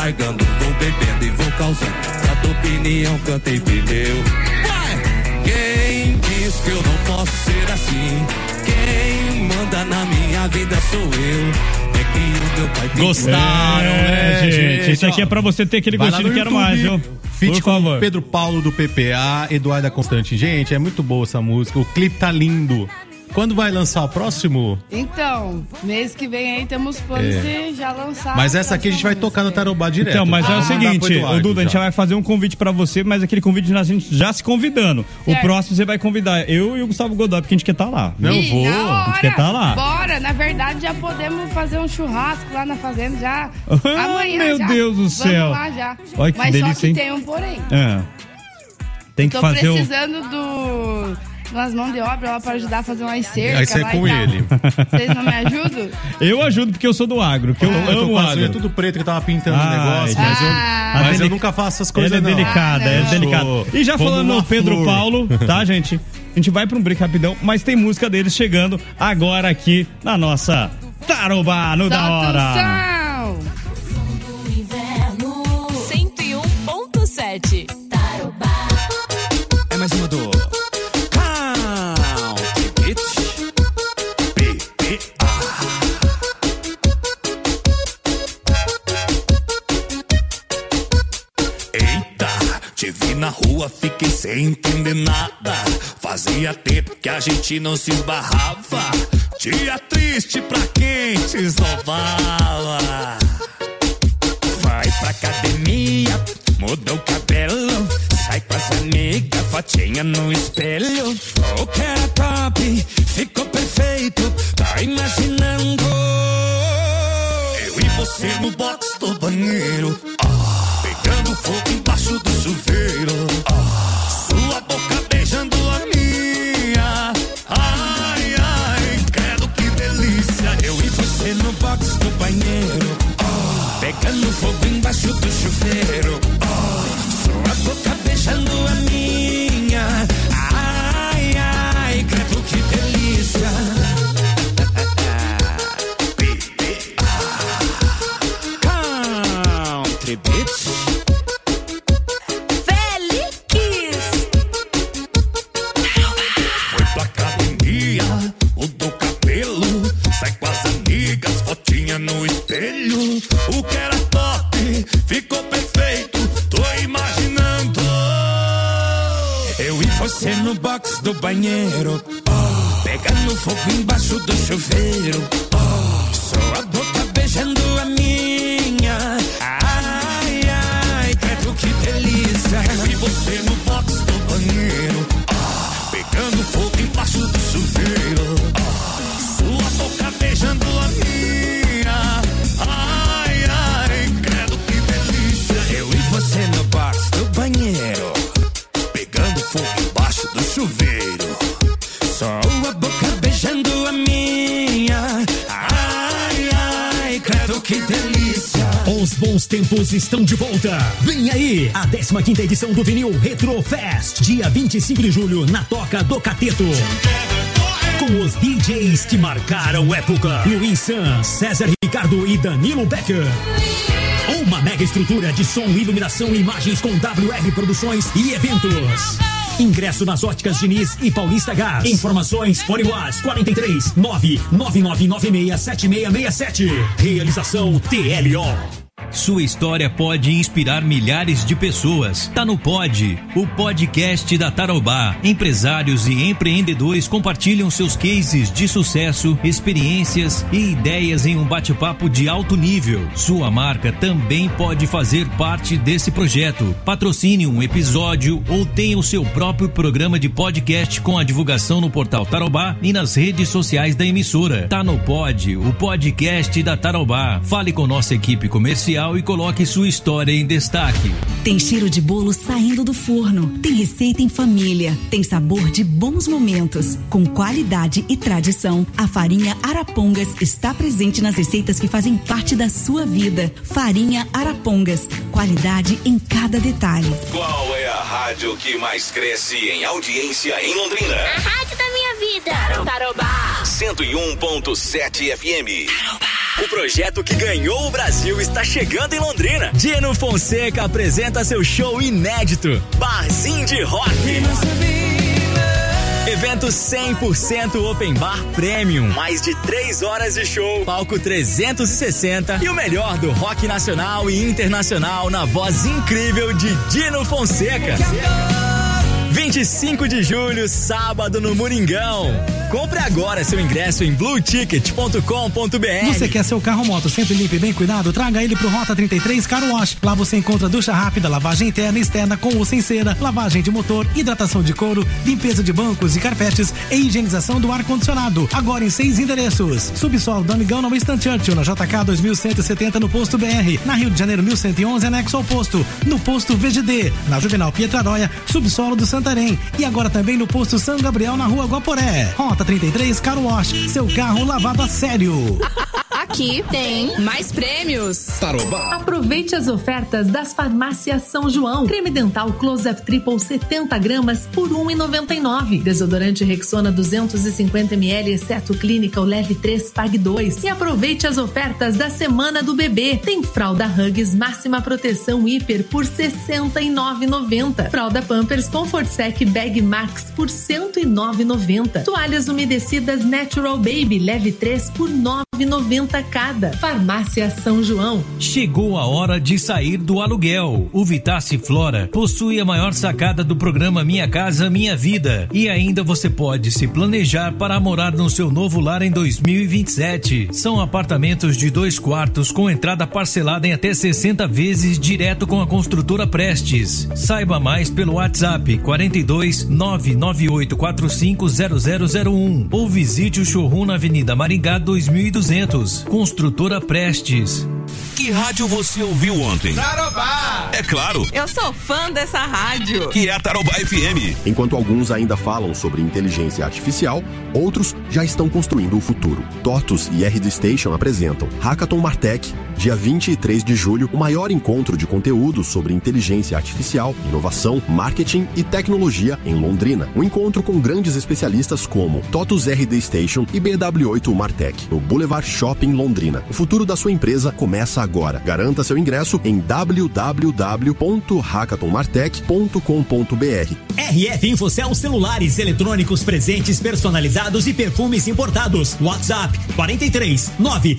largando, vou bebendo e vou causando. Na tua opinião, cantei pneu. Quem diz que eu não posso ser assim? Quem manda na minha vida sou eu. É que o meu pai gostaram, né, gente? Isso aqui é pra você ter aquele gostinho que quero mais, viu? Feat com Pedro Paulo do PPA, Eduarda Constante. Gente, é muito boa essa música. O clipe tá lindo. Quando vai lançar o próximo? Então, mês que vem aí temos planos de já lançar. Mas essa aqui a gente vai tocar no Tarobá direto. Então, mas é o seguinte, o Duda, a gente já vai fazer um convite pra você, mas aquele convite a gente já se convidando. Certo. O próximo você vai convidar eu e o Gustavo Godoy, porque a gente quer estar lá. Não vou. A gente quer estar lá. Bora, na verdade já podemos fazer um churrasco lá na fazenda já. Amanhã meu já. Deus do céu. Vamos lá já. Olha que mas delícia, só que hein? tem um porém. Tem que tô fazer precisando umas mãos de obra lá para ajudar a fazer umas cercas. Aí você é com ele. Vocês não me ajudam? Eu ajudo porque eu sou do agro, que eu amo o agro. É tudo preto que tava pintando o negócio, mas eu nunca faço essas coisas. Ela é delicada, é delicada. E já falando no Pedro Paulo, tá, gente? A gente vai pra um break rapidão, mas tem música deles chegando agora aqui na nossa Tarobá no Da Hora. 101.7 Tarobá. É mais uma do te vi na rua, fiquei sem entender nada. Fazia tempo que a gente não se esbarrava. Dia triste pra quem se esnobava. Vai pra academia, muda o cabelo, sai com as amigas, fotinha no espelho. O que era top, ficou perfeito, tá imaginando? Eu e você no box do banheiro, pegando fogo embaixo do chuveiro, sua boca beijando a minha. Ai, ai, credo que delícia. Eu e você no box do banheiro, pegando fogo embaixo do chuveiro, sua boca beijando a minha. Ai, ai, credo que delícia. Country Beats. Foi pra academia, mudou o cabelo, sai com as amigas, fotinha no espelho. O que era top, ficou perfeito, tô imaginando. Eu e você no box do banheiro, pegando fogo embaixo do chuveiro, sua boca beijando a minha. Ai, ai, credo que delícia. Eu e você no box do banheiro, pegando fogo embaixo do chuveiro, sua boca beijando a minha. Ai, ai, credo que delícia. Eu e você no box do banheiro, pegando fogo embaixo do chuveiro, sua boca beijando a minha. Ai, ai, credo que delícia. Os bons tempos estão de volta. Vem aí a 15ª edição do Vinil Retro Fest, dia 25 de julho, na Toca do Cateto. Com os DJs que marcaram época: Luiz San, César Ricardo e Danilo Becker. Uma mega estrutura de som, iluminação e imagens com WR Produções e eventos. Ingresso nas Óticas Diniz e Paulista Gás. Informações: Fone Whats 43 999967667. Realização TLO. Sua história pode inspirar milhares de pessoas. Tá no Pod, o podcast da Tarobá. Empresários e empreendedores compartilham seus cases de sucesso, experiências e ideias em um bate-papo de alto nível. Sua marca também pode fazer parte desse projeto. Patrocine um episódio ou tenha o seu próprio programa de podcast com a divulgação no portal Tarobá e nas redes sociais da emissora. Tá no Pod, o podcast da Tarobá. Fale com nossa equipe comercial e coloque sua história em destaque. Tem cheiro de bolo saindo do forno, tem receita em família, tem sabor de bons momentos. Com qualidade e tradição, a farinha Arapongas está presente nas receitas que fazem parte da sua vida. Farinha Arapongas, qualidade em cada detalhe. Qual é a rádio que mais cresce em audiência em Londrina? A rádio da minha vida. Tarobá. 101.7 FM. Tarobá. O O projeto que ganhou o Brasil está chegando em Londrina. Dino Fonseca apresenta seu show inédito, Barzinho de Rock. Evento 100% Open Bar Premium. Mais de 3 horas de show, palco 360 e o melhor do rock nacional e internacional na voz incrível de Dino Fonseca. 25 de julho, sábado no Moringão. Compre agora seu ingresso em blueticket.com.br. Você quer seu carro ou moto sempre limpo e bem cuidado? Traga ele pro Rota 33 Car Wash. Lá você encontra ducha rápida, lavagem interna e externa com ou sem cera, lavagem de motor, hidratação de couro, limpeza de bancos e carpetes e higienização do ar-condicionado. Agora em 6 endereços. Subsolo do Amigão na Winston Churchill, na JK 2170 no Posto BR. Na Rio de Janeiro 1111, anexo ao posto. No Posto VGD. Na Juvenal Pietraróia, subsolo do Santarém. E agora também no Posto São Gabriel, na Rua Guaporé. Rota 33 Car Wash, seu carro lavado a sério. Aqui tem mais prêmios. Tarobá. Aproveite as ofertas das farmácias São João. Creme dental Close-Up Triple 70 gramas por R$1,99. Desodorante Rexona 250 ml, exceto Clínica, o Leve 3, Pague 2. E aproveite as ofertas da Semana do Bebê. Tem fralda Huggies Máxima Proteção Hiper por R$69,90. Fralda Pampers Comfort Sec Bag Max por R$109,90. Toalhas umedecidas Natural Baby Leve 3 por R$9,90 cada. Farmácia São João. Chegou a hora de sair do aluguel. O Vitace Flora possui a maior sacada do programa Minha Casa Minha Vida. E ainda você pode se planejar para morar no seu novo lar em 2027. São apartamentos de 2 quartos com entrada parcelada em até 60 vezes direto com a construtora Prestes. Saiba mais pelo WhatsApp 42 998450001 ou visite o showroom na Avenida Maringá 2200. Construtora Prestes. Que rádio você ouviu ontem? Tarobá! É claro. Eu sou fã dessa rádio. Que é a Tarobá FM. Enquanto alguns ainda falam sobre inteligência artificial, outros já estão construindo o futuro. TOTUS e RD Station apresentam Hackathon Martech, dia 23 de julho, o maior encontro de conteúdo sobre inteligência artificial, inovação, marketing e tecnologia em Londrina. Um encontro com grandes especialistas como TOTUS RD Station e BW8 Martech, no Boulevard Shopping Londrina. O futuro da sua empresa começa agora. Garanta seu ingresso em www.hackathonmartech.com.br. RF Infocel celulares, eletrônicos, presentes personalizados e perfumes importados. WhatsApp 43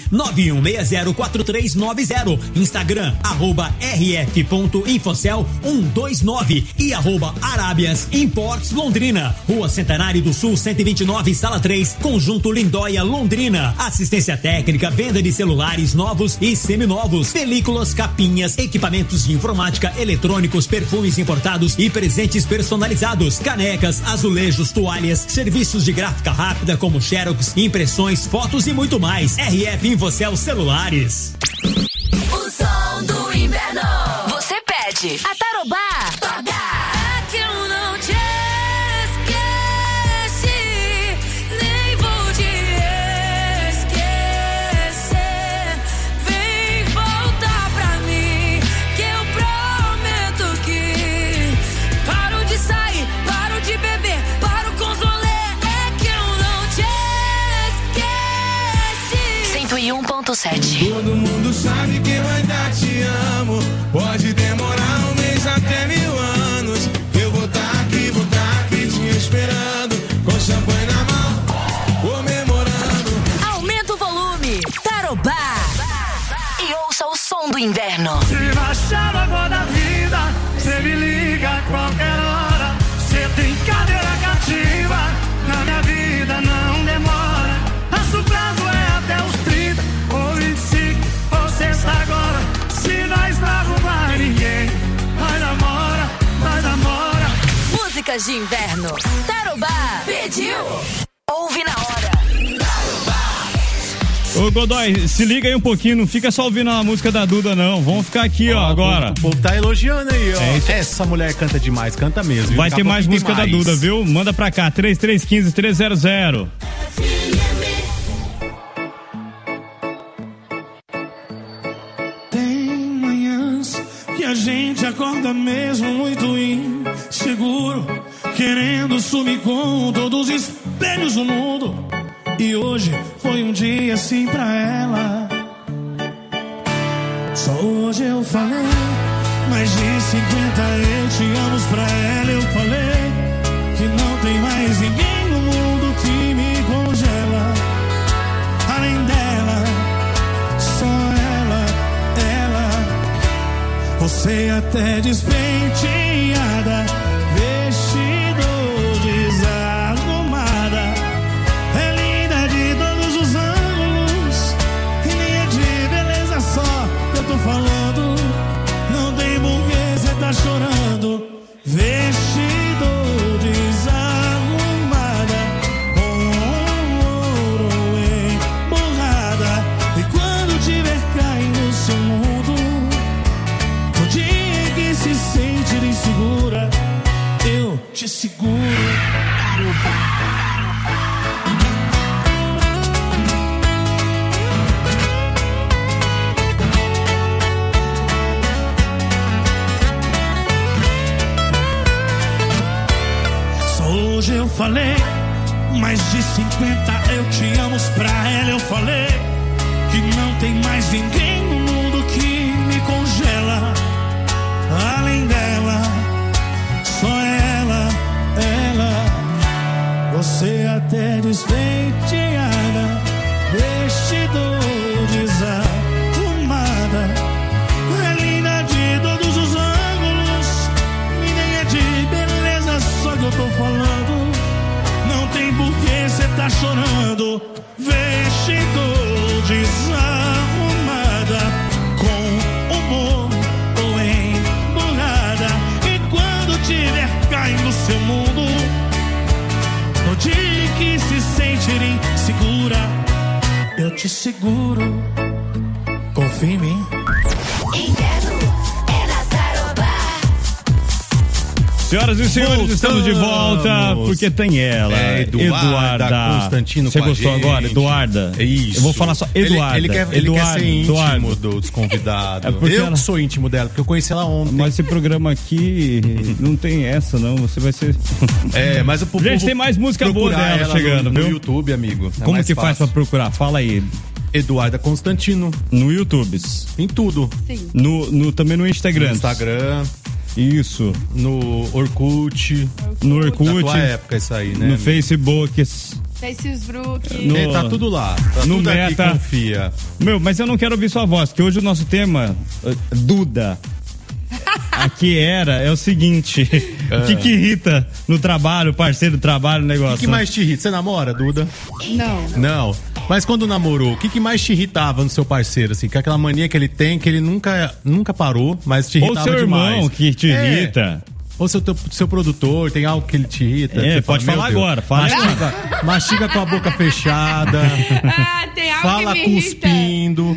991604390. Instagram @rf.infocel129 e @Arábias Imports Londrina. Rua Centenário do Sul 129, Sala 3, Conjunto Lindóia, Londrina. Assistência técnica, venda de celulares novos e seminovos, películas, capinhas, equipamentos de informática, eletrônicos, perfumes importados e presentes personalizados, canecas, azulejos, toalhas, serviços de gráfica rápida como xerox, impressões, fotos e muito mais. RF Infocel celulares. O som do inverno. Você pede. A Tarobá toca. É que eu não te esqueci, nem vou te esquecer. Vem voltar pra mim, que eu prometo que paro de sair, paro de beber, paro com os rolê. É que eu não te esqueci. 101.7. Todo mundo sabe que eu ainda te amo. Pode demorar 1 mês até 1000 anos. Eu vou tá aqui te esperando, com champanhe na mão, comemorando. Aumenta o volume. Tarobá. E ouça o som do inverno. Se baixar água da vida, cê me liga a qualquer hora. Cê tem cadeira cativa, na minha vida não demora. Nosso prazo é até os 30 ou 25, ou sexta agora. Se nós não arrumar ninguém, nós namora, nós namora. Músicas de inverno. Tarobá pediu. Ouve na hora. Ô Godoy, se liga aí um pouquinho, não fica só ouvindo a música da Duda não, vamos ficar aqui ó agora. O povo tá elogiando aí ó, essa mulher canta demais, canta mesmo. Viu? Vai ter mais música da Duda, viu? Manda pra cá, 3315-300. Tem manhãs que a gente acorda mesmo muito inseguro, querendo sumir com todos os espelhos do mundo. E hoje foi um dia assim pra ela. Só hoje eu falei, mais de 50 eu te amo pra ela. Eu falei que não tem mais ninguém no mundo que me congela. Além dela, só ela. Você até despenteada, vestido desarrumada, é linda de todos os ângulos, e nem é de beleza só que eu tô falando. Não tem porquê cê tá chorando. Vestido desarrumada, com ouro emborrada, e quando tiver caindo no seu mundo, no dia que se sentir insegura, eu te seguro. Hoje eu falei, mais de 50 eu te amo pra ela. Eu falei que não tem mais ninguém no mundo que me congela. Além dela, só ela. Você até despenteada, vestido desarrumada, é linda de todos os ângulos, e nem é de beleza só que eu tô falando. Não tem porquê cê tá chorando. Vestido desarrumada, com humor ou emburrada, e quando tiver caindo seu mundo, no dia que se sentir insegura, eu te seguro. Confia em mim. Senhoras e senhores, estamos de volta, porque tem ela, Eduarda Constantino. Você gostou agora, Eduarda? Isso. Eu vou falar só Eduarda. Ele quer ser íntimo dos convidados. Eu sou íntimo dela, porque eu conheci ela ontem. Mas esse programa aqui não tem essa, não. Você vai ser... mas o povo... Gente, tem mais música boa dela chegando, no viu? YouTube, amigo. Como que faz pra procurar? Fala aí. Eduarda Constantino. No YouTube. Em tudo. Sim. Também no Instagram. No Instagram. Isso. No Orkut. No Orkut. Na tua época isso aí, né? No Facebook. Facebook. Tá tudo lá. Tá no tudo Meta. aqui, confia. Mas eu não quero ouvir sua voz, que hoje o nosso tema, Duda, aqui é o seguinte. O que irrita no trabalho, parceiro do trabalho, negócio? O que mais te irrita? Você namora, Duda? Não. Mas quando namorou, o que mais te irritava no seu parceiro, assim? Que é aquela mania que ele tem, que ele nunca parou, mas te irritava demais. Ou seu irmão que te irrita. Ou seu produtor, tem algo que ele te irrita? Você pode falar agora. Mastiga com a boca fechada. Tem algo fala que me cuspindo.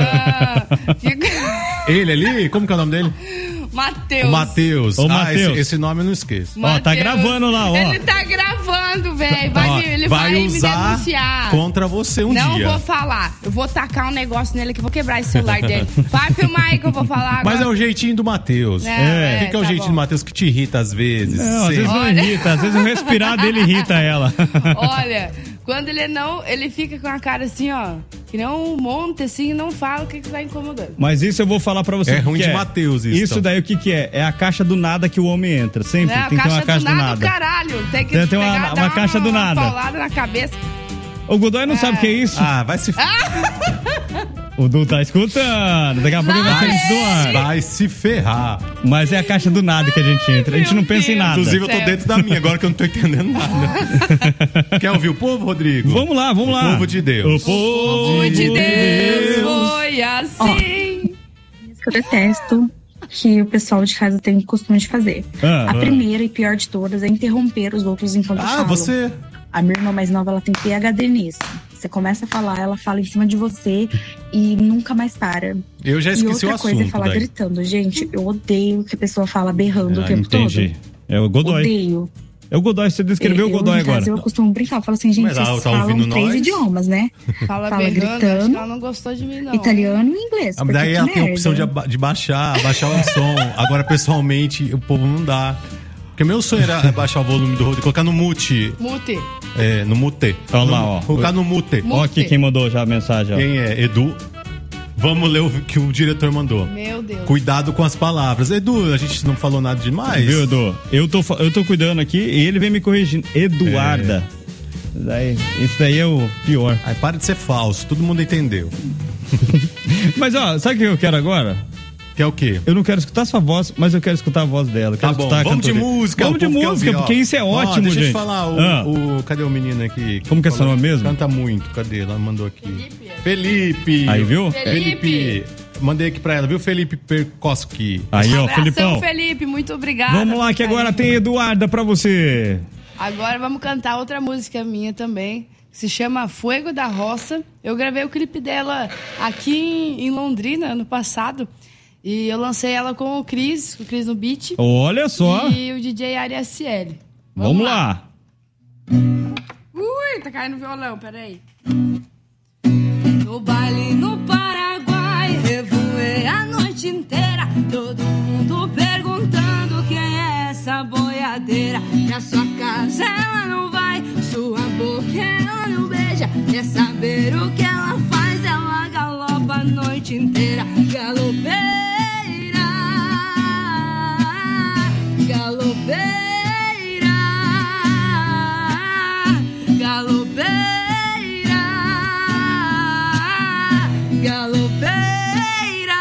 Ele ali, como que é o nome dele? Matheus. O Matheus. Esse nome eu não esqueço. Ó, tá gravando lá, ó. Ele tá gravando, velho. Ele vai me usar denunciar contra você dia. Não vou falar. Eu vou tacar um negócio nele que eu vou quebrar esse celular dele. Vai filmar aí que eu vou falar agora. Mas é o jeitinho do Matheus. O que é o jeitinho do Matheus que te irrita às vezes? Não, às vezes não irrita. Às vezes o respirar dele irrita ela. Olha, quando ele fica com a cara assim, ó, que nem um monte assim, e não fala o que tá incomodando. Mas isso eu vou falar pra você. É ruim de Matheus isso. Isso daí o que é? É a caixa do nada que o homem entra. Sempre tem que ter uma caixa do nada. Caralho. Tem que ter uma caixa do nada. Uma paulada na cabeça. O Godoy não sabe o que é isso. Vai se... O Du tá escutando. Daqui a pouco ele vai sair do ar. Vai se ferrar. Mas é a caixa do nada que a gente entra. A gente não pensa em nada. Inclusive, eu tô dentro da minha agora que eu não tô entendendo nada. Quer ouvir o povo, Rodrigo? Vamos lá. O povo de Deus. O povo de Deus foi assim. Eu detesto que o pessoal de casa tem o costume de fazer. A primeira e pior de todas é interromper os outros enquanto falam. Você... A minha irmã mais nova, ela tem PhD nisso. Você começa a falar, ela fala em cima de você e nunca mais para. Eu já esqueci o assunto. E outra coisa é falar gritando. Gente, eu odeio que a pessoa fala berrando o tempo todo. É o Godoy. Odeio. É o Godoy, você descreveu o Godoy agora. Eu costumo brincar, eu falo assim, gente, vocês falam 3 idiomas, né? Fala berrando, gritando. Ela não gostou de mim, não. Italiano e inglês. Daí ela tem a opção de baixar o som. Agora, pessoalmente, o povo não dá. Porque meu sonho era baixar o volume do Rodrigo, colocar no mute. Mute. No mute. Olha lá, ó. Colocar no mute. Ó aqui quem mandou já a mensagem, ó. Quem é? Edu. Vamos ler o que o diretor mandou. Meu Deus. Cuidado com as palavras. Edu, a gente não falou nada demais. Viu, Edu? Eu tô cuidando aqui e ele vem me corrigindo. Eduarda. Isso daí é o pior. Aí para de ser falso, todo mundo entendeu. Mas ó, sabe o que eu quero agora? Que é o quê? Eu não quero escutar sua voz, mas eu quero escutar a voz dela. Tá bom, vamos de música. Vamos de música, porque isso é ótimo, deixa gente. Deixa eu falar, cadê o menino aqui? Como que é seu nome mesmo? Canta muito, cadê? Ela mandou aqui. Felipe. Aí, viu? Felipe. Mandei aqui pra ela, viu? Felipe Perkoski. Aí, ó, Abração, Felipão. Felipe, muito obrigada. Vamos lá, que agora tem Eduarda pra você. Agora vamos cantar outra música minha também, que se chama Fuego da Roça. Eu gravei o clipe dela aqui em Londrina, ano passado. E eu lancei ela com o Cris no beat. Olha só. E o DJ Ari SL. Vamos lá. Ui, tá caindo o violão, peraí. No baile no Paraguai, revoei a noite inteira. Todo mundo perguntando quem é essa boiadeira. Pra sua casa ela não vai, sua boca ela não beija. Quer saber o que ela faz? Ela galopa a noite inteira. Galopeira, galopeira, galopeira, galopeira.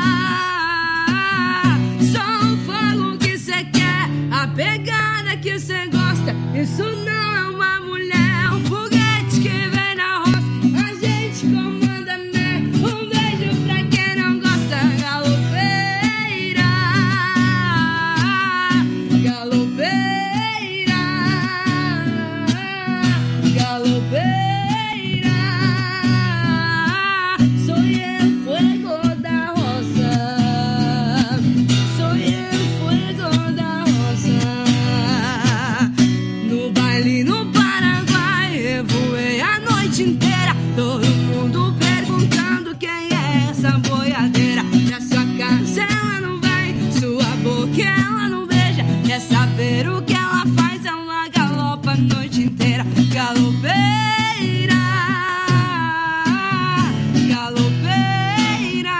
Só o fogo que cê quer, a pegada que cê gosta. Isso não é uma mulher, é um foguete que vem na roça. A gente comanda, né? Um beijo pra quem não gosta. Galopeira, galopeira, galopeira. Soy el fuego da roça. Soy el fuego da roça. No baile no Paraguai, revoei a noite inteira. Todo mundo perguntando quem é essa boiadeira. Pra sua casa ela não vem, sua boca ela não beija. Quer saber o que ela faz? Ela galopa a noite inteira. Galopeira, galopeira.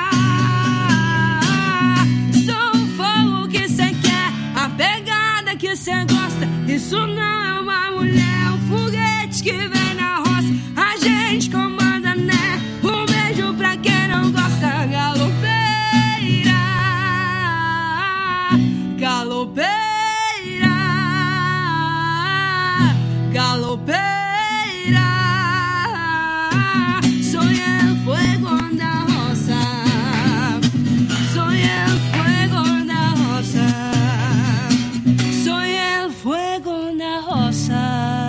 Sou o fogo que cê quer, a pegada que cê gosta. Isso não é uma mulher, é um foguete que vem na roça. A gente comanda, né? Um beijo pra quem não gosta. Galopeira, galopeira, galopeira. Soy el fuego da roça. Soy el fuego da roça. Soy el fuego da roça.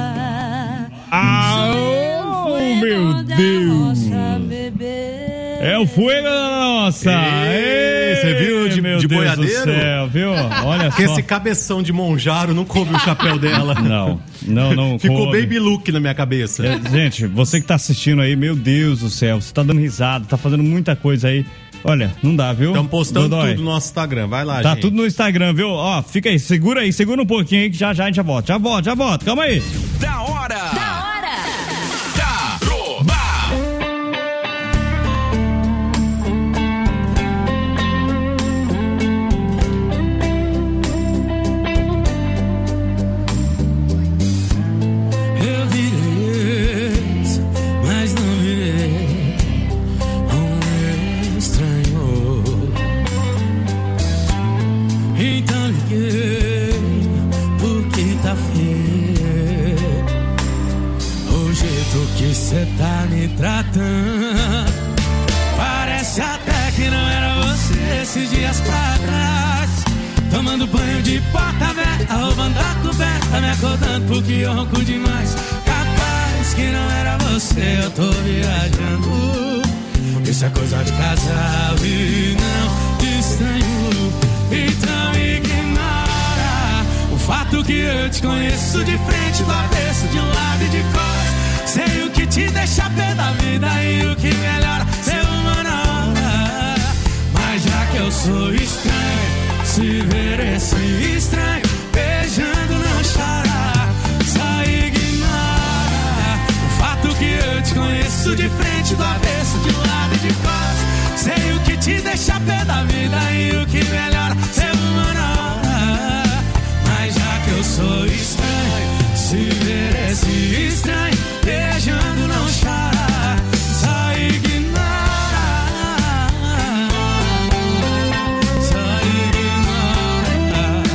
Meu Deus. É o fuego da nossa. Você viu meu de Deus boiadeiro? do céu, viu? Olha Porque só. esse cabeção de monjaro não coube o chapéu dela. Não. Ficou coube. baby look na minha cabeça. Gente, você que tá assistindo aí, meu Deus do céu, você tá dando risada, tá fazendo muita coisa aí. Olha, não dá, viu? Estamos postando Dodói. tudo no nosso Instagram. Vai lá, Tá gente. tudo no Instagram, viu? Ó, fica aí, segura um pouquinho aí que já a gente já volta. Já volta, calma aí. Da hora! Eu virei ex, mas não virei um estranho. Então liguei porque tá feio o jeito que cê tá me tratando. Parece até que não era você esses dias pra trás. Tomando banho de porta aberta, roubando a coberta, me acordando porque eu ronco demais. Capaz que não era você, eu tô viajando. Isso é coisa de casal e não de estranho. Então ignora o fato que eu te conheço de frente, do avesso, de um lado e de costas. Sei o que te deixa pé da vida e o que melhora ser uma hora. Mas já que eu sou estranho, se ver esse estranho beijando não chora. Só ignora o fato que eu te conheço de frente, do avesso, de um lado e de costas. pé da vida e o que melhora ser humano. Mas já que eu sou estranho, se ver esse estranho beijando não chora, só ignora, só ignora.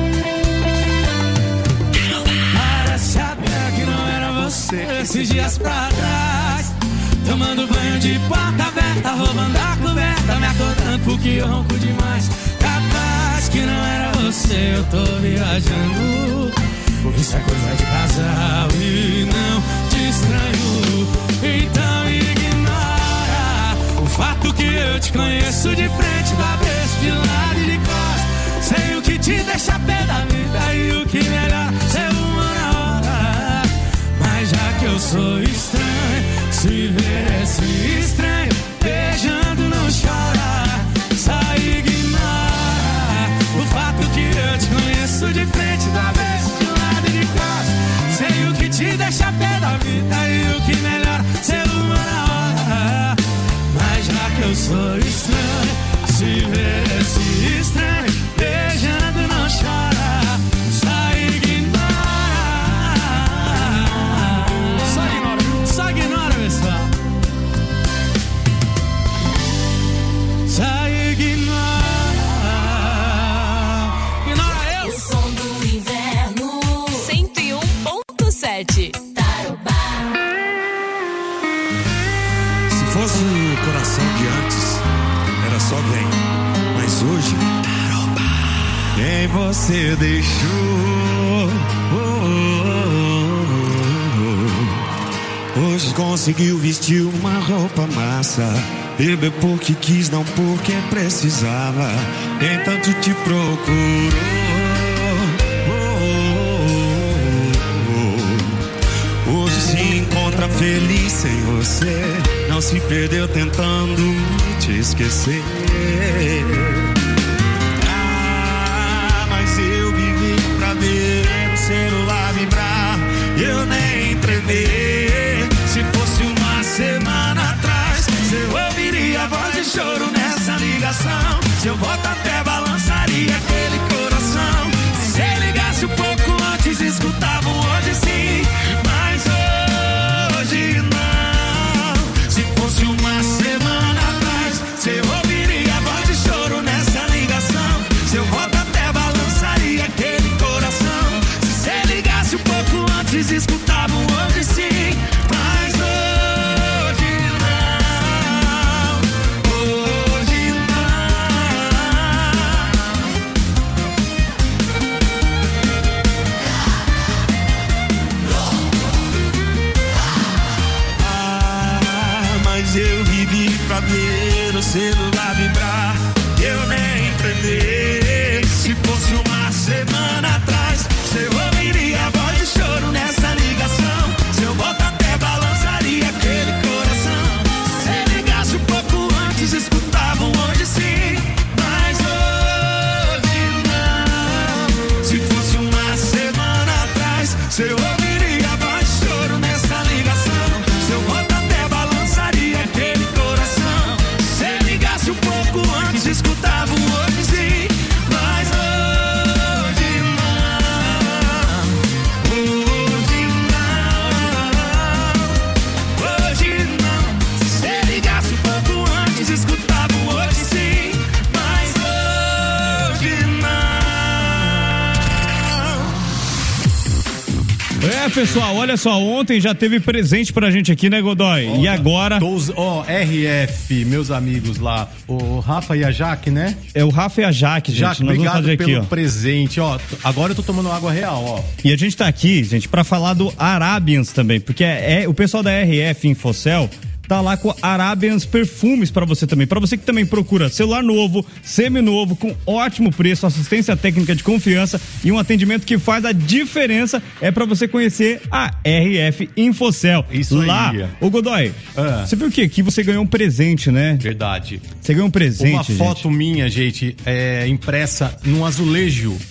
Parece até que não era você esses dias pra trás, tomando banho de porta aberta, roubando a coberta, me acordando porque eu ronco demais. Capaz que não era você, eu tô viajando, porque isso é coisa de casal e não te estranho. Então ignora o fato que eu te conheço de frente, do avesso, de lado e de costas. Sei o que te deixa pé da vida e o que melhor ser uma na hora. Mas já que eu sou estranho, se ver esse estranho beijando não chora, só ignora o fato que eu te conheço de frente, do avesso, de lado e de costas. Sei o que te deixa pé da vida e o que melhor ser uma na hora. Mas já que eu sou estranho, se ver esse estranho beijando não chora, só ignora. Só ignora, pessoal. Só ignora. Ignora eu. O som do inverno. 101.7. Tarobá. Se fosse o coração de antes, era só vem. Mas hoje, Tarobá. Quem você deixou? Hoje conseguiu vestir uma roupa massa, beber porque quis, não porque precisava. Nem tanto te procurou. Hoje se encontra feliz sem você, não se perdeu tentando te esquecer. Mas eu vivi pra ver o celular vibrar, eu nem entrever. Se fosse uma semana atrás, eu ouviria a voz de choro nessa ligação. Seu voto até balançaria aquele coração. Se você ligasse um pouco antes, escutavam hoje sim. Mas hoje não. Se fosse uma semana atrás, você ouviria a voz de choro nessa ligação. Seu voto até balançaria aquele coração. Se você ligasse um pouco antes, escutavam hoje sim. Mas hoje não. Hoje mas eu vivi pra ver o celular vibrar, eu nem empreender. Se fosse uma semana atrás, você ouviria a voz de choro nessa ligação. Seu voto até balançaria aquele coração. Se você ligasse um pouco antes, escutavam hoje sim. Mas hoje não. Se fosse uma semana atrás, você ouviria a voz de choro nessa ligação. Seu voto até balançaria aquele coração. Se você ligasse um pouco antes, escutavam hoje sim. Mas hoje não. Hoje não. Hoje não. Se você ligasse um pouco antes, escutavam hoje sim. Mas hoje não. É, pessoal, olha só, ontem já teve presente pra gente aqui, né, Godoy? E agora? RF, meus amigos lá, o Rafa e a Jaque, né? É o Rafa e a Jaque, gente. Jaque, nós obrigado vamos fazer pelo aqui, ó. presente, ó. Agora eu tô tomando água real, ó. E a gente tá aqui, gente, pra falar do Arabians também, porque o pessoal da RF Infocel tá lá com Arabians Perfumes pra você também. Pra você que também procura celular novo, seminovo, com ótimo preço, assistência técnica de confiança e um atendimento que faz a diferença, é pra você conhecer a RF Infocel. Isso lá, aí. Ô Godoy, você viu o quê? Que você ganhou um presente, né? Verdade. Você ganhou um presente, uma foto minha, gente, impressa num azulejo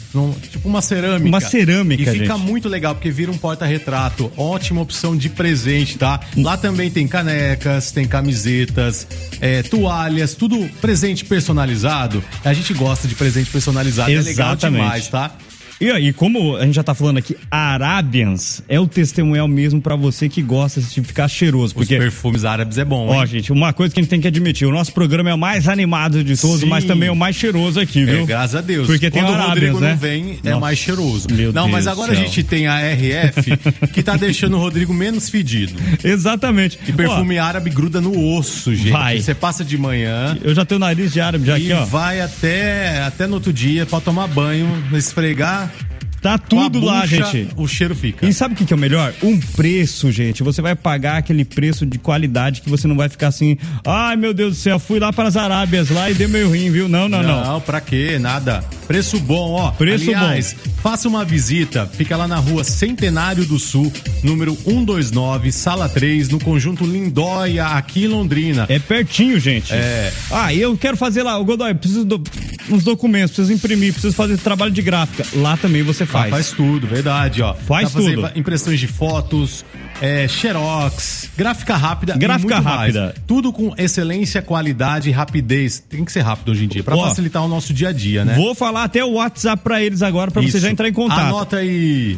tipo uma cerâmica. Uma cerâmica, E fica gente. muito legal, porque vira um porta-retrato. Ótima opção de presente, tá? Lá também tem canecas, tem camisetas, toalhas, tudo presente personalizado. A gente gosta de presente personalizado, é legal demais, tá? E aí, como a gente já tá falando aqui, Arabians é o testemunhal mesmo pra você que gosta de ficar cheiroso. Porque os perfumes árabes é bom, ó, hein? gente, uma coisa que a gente tem que admitir, o nosso programa é o mais animado de todos, mas também é o mais cheiroso aqui, viu? Graças a Deus. Porque tem quando o Arabians, Rodrigo né? não vem, é Nossa, mais cheiroso. meu não, Deus mas do agora a céu. gente tem a RF, que tá deixando o Rodrigo menos fedido. Exatamente. E perfume árabe gruda no osso, gente. Vai. Você passa de manhã. Eu já tenho o nariz de árabe já aqui, ó. E vai até no outro dia pra tomar banho, esfregar. Tá tudo lá, gente. O cheiro fica. E sabe o que é o melhor? Um preço, gente. Você vai pagar aquele preço de qualidade que você não vai ficar assim, ai meu Deus do céu, fui lá para as Arábias lá e deu meu rim, viu? Não. Não, pra quê? Nada. Preço bom, ó. Preço Aliás, faça uma visita. Fica lá na rua Centenário do Sul, número 129, sala 3, no conjunto Lindóia, aqui em Londrina. É pertinho, gente. Eu quero fazer lá, o Godoy, preciso uns documentos, preciso imprimir, preciso fazer trabalho de gráfica. Lá também você faz. Faz tudo, verdade, ó. Faz tudo. Impressões de fotos, xerox, gráfica rápida. Gráfica e muito rápida. Mais. Tudo com excelência, qualidade e rapidez. Tem que ser rápido hoje em dia, pra facilitar o nosso dia a dia, né? Vou falar até o WhatsApp pra eles agora, pra você já entrar em contato. Anota aí.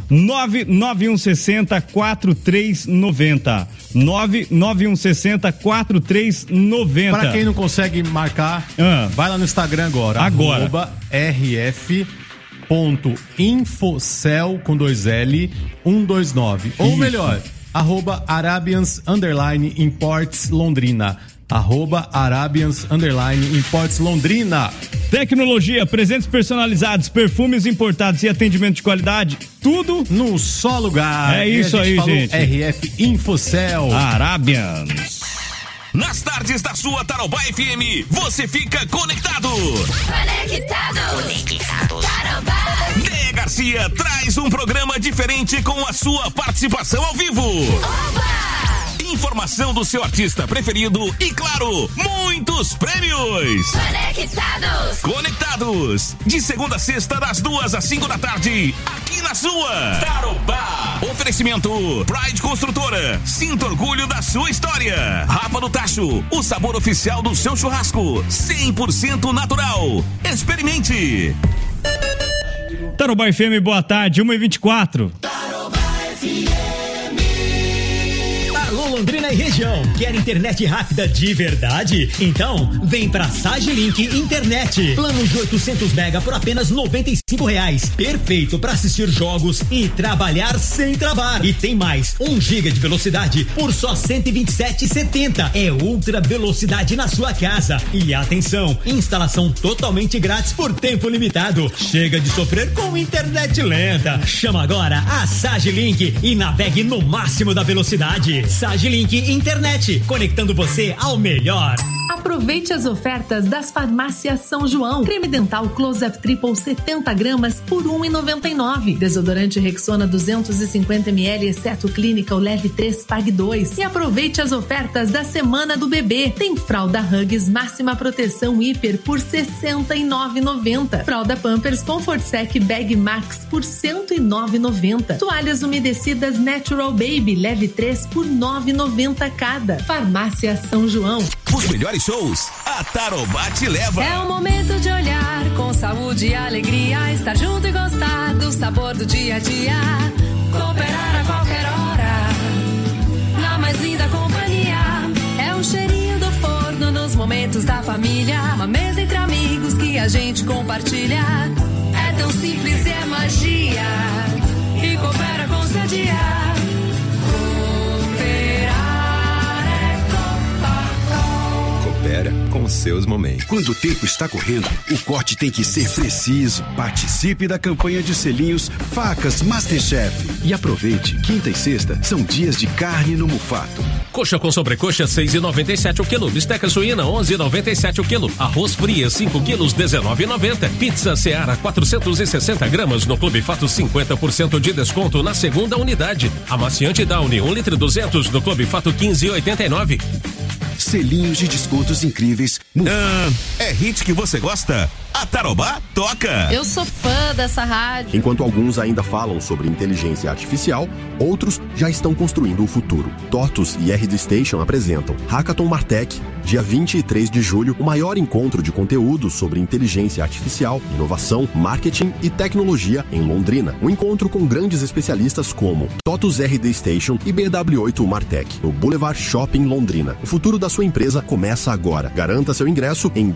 99160-4390. 99160-4390. Pra quem não consegue marcar, vai lá no Instagram agora. @rf.infocel com 2L 129. Ou melhor, @Arabians_Imports Londrina. @Arabians_Imports Londrina. Tecnologia, presentes personalizados, perfumes importados e atendimento de qualidade, tudo num só lugar. É isso aí, gente. RF Infocel. Arabians. Nas tardes da sua Tarobá FM, você fica conectado. Tarobá. Dê Garcia traz um programa diferente com a sua participação ao vivo. Informação do seu artista preferido e, claro, muitos prêmios. Conectados. De segunda a sexta, das 2 às 5 da tarde, aqui na sua Tarobá. Oferecimento Pride Construtora. Sinta orgulho da sua história. Rafa do Tacho, o sabor oficial do seu churrasco. 100% natural. Experimente. Tarobá FM, boa tarde, 1h24. Alô, Londrina e região, quer internet rápida de verdade? Então, vem pra Sagilink Internet. Plano de 800 mega por apenas R$95. Perfeito pra assistir jogos e trabalhar sem travar. E tem mais, 1 GB de velocidade por só R$127,70. É ultra velocidade na sua casa. E atenção, instalação totalmente grátis por tempo limitado. Chega de sofrer com internet lenta. Chama agora a Sagilink e navegue no máximo da velocidade. Sagilink Internet, conectando você ao melhor. Aproveite as ofertas das farmácias São João. Creme dental Close-Up Triple 70 gramas por R$1,99. Desodorante Rexona 250ml, exceto Clinical Leve 3, pague 2. E aproveite as ofertas da Semana do Bebê. Tem fralda Huggies Máxima Proteção Hiper por R$69,90. Fralda Pampers Comfort Sec Bag Max por R$109,90. Toalhas umedecidas Natural Baby Leve 3 por R$9,90 cada. Farmácia São João. Os melhores shows, a Tarobá te leva. É o momento de olhar com saúde e alegria, estar junto e gostar do sabor do dia a dia. Cooperar a qualquer hora, na mais linda companhia. É o cheirinho do forno nos momentos da família. Uma mesa entre amigos que a gente compartilha. É tão simples e é magia. E coopera com seu dia. Com seus momentos. Quando o tempo está correndo, o corte tem que ser preciso. Participe da campanha de selinhos Facas Masterchef. E aproveite, quinta e sexta são dias de carne no Mufato. Coxa com sobrecoxa, R$6,97 o quilo. Bisteca suína, R$11,97 o quilo. Arroz fria, 5 quilos, R$19,90. Pizza Seara, 460 gramas. No Clube Fato, 50% de desconto na segunda unidade. Amaciante Downy, 1 litro 200. No Clube Fato, R$15,89. Selinhos de descontos incríveis. É hit que você gosta? a Tarobá toca. Eu sou fã dessa rádio. Enquanto alguns ainda falam sobre inteligência artificial, outros já estão construindo o futuro. TOTUS e RD Station apresentam Hackathon Martech, dia 23 de julho, o maior encontro de conteúdo sobre inteligência artificial, inovação, marketing e tecnologia em Londrina. Um encontro com grandes especialistas como TOTUS RD Station e BW8 Martech, no Boulevard Shopping Londrina. O futuro da sua empresa começa agora. Garanta seu ingresso em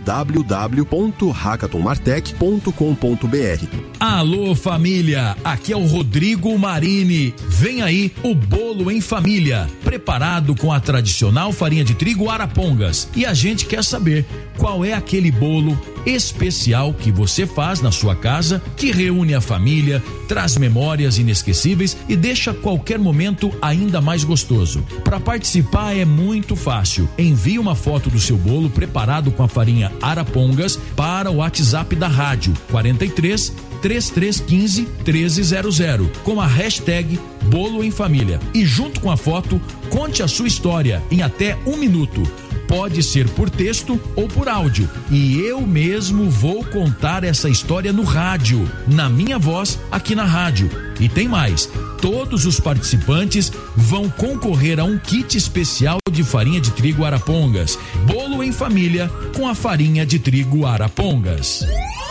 www.hackathonmartech.com.br. Alô, família! Aqui é o Rodrigo Marini. Vem aí o Bolo em Família, preparado com a tradicional farinha de trigo Arapongas. E a gente quer saber qual é aquele bolo especial que você faz na sua casa, que reúne a família, traz memórias inesquecíveis e deixa qualquer momento ainda mais gostoso. Para participar é muito fácil. Envie uma foto do seu bolo preparado com a farinha Arapongas para o WhatsApp da rádio 43 3315 1300 com a hashtag Bolo em Família. E junto com a foto, conte a sua história em até 1 minuto. Pode ser por texto ou por áudio. E eu mesmo vou contar essa história no rádio, na minha voz, aqui na rádio. E tem mais. Todos os participantes vão concorrer a um kit especial de farinha de trigo Arapongas. Bolo em Família com a farinha de trigo Arapongas.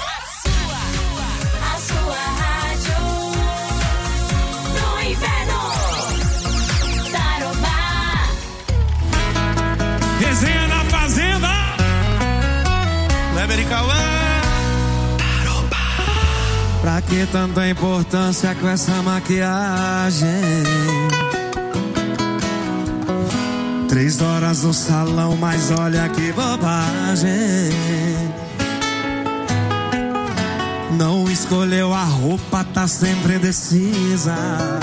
Resenha na Fazenda, Leber e Cauã. Pra que tanta importância com essa maquiagem? 3 horas no salão, mas olha que bobagem. Não escolheu a roupa, tá sempre indecisa.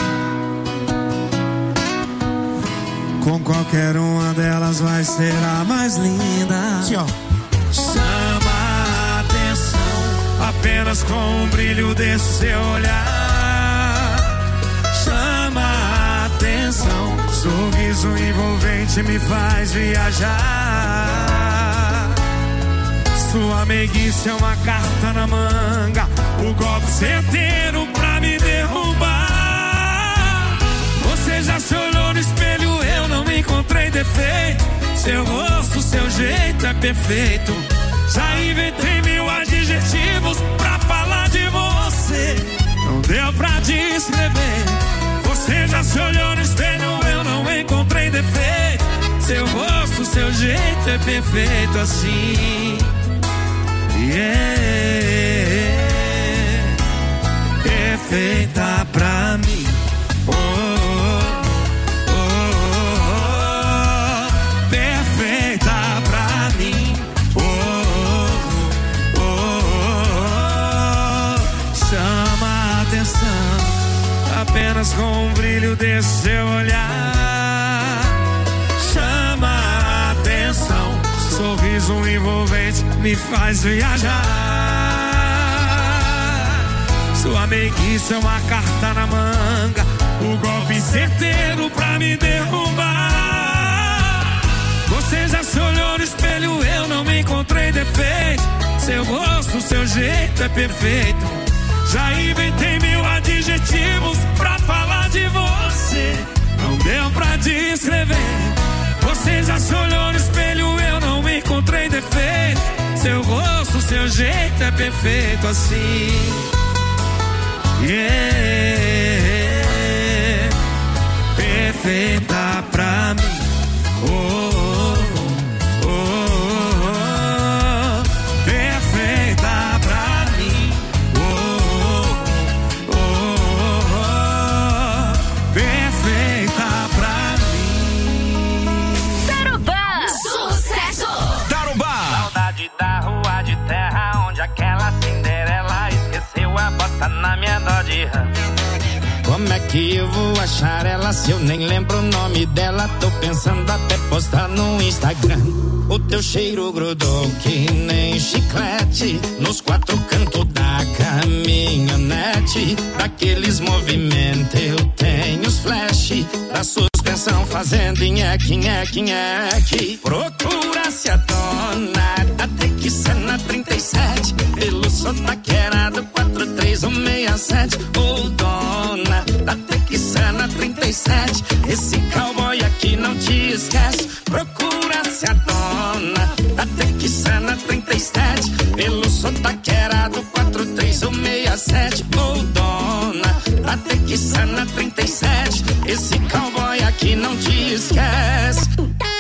Com qualquer uma delas vai ser a mais linda. Chama a atenção apenas com o brilho desse seu olhar. Chama a atenção, sorriso envolvente me faz viajar. Sua meiguice é uma carta na manga, o golpe certeiro pra me derrubar. Você já se olhou no espelho, eu não encontrei defeito. Seu rosto, seu jeito é perfeito. Já inventei 1000 adjetivos pra falar de você. Não deu pra descrever. Você já se olhou no espelho, eu não encontrei defeito. Seu rosto, seu jeito é perfeito assim. Perfeita pra mim. Apenas com o brilho desse seu olhar. Chama a atenção, sorriso envolvente me faz viajar. Sua meiguice é uma carta na manga, o golpe certeiro pra me derrubar. Você já se olhou no espelho, eu não me encontrei defeito. Seu rosto, seu jeito é perfeito. Já inventei 1000 adjetivos pra falar de você. Não deu pra descrever. Você já se olhou no espelho, eu não encontrei defeito. Seu rosto, seu jeito é perfeito assim. Perfeita pra mim. Perfeita pra mim. Perfeita pra mim. Tarobá, sucesso. Tarobá. Saudade da rua de terra onde aquela Cinderela esqueceu a bota na minha Dodge Ram. Como é que eu vou achar ela se eu nem lembro o nome dela? Tô pensando até postar no Instagram. O teu cheiro grudou que nem chiclete nos 4 cantos da caminhonete. Daqueles movimentos eu tenho os flash das suas pensão fazendo nheque. Procura-se a dona da Texana 37, pelo sotaquerado 43167. Ô dona da Texana 37, esse cowboy aqui não te esquece. Procura-se a dona da Texana 37, pelo sotaquerado 43167. Ô dona da Texana 37, esse cowboy aqui não te esquece.